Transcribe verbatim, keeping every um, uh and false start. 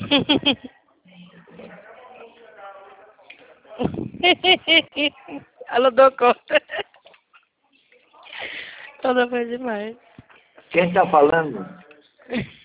Ela deu conta. Ela foi demais. Quem está falando?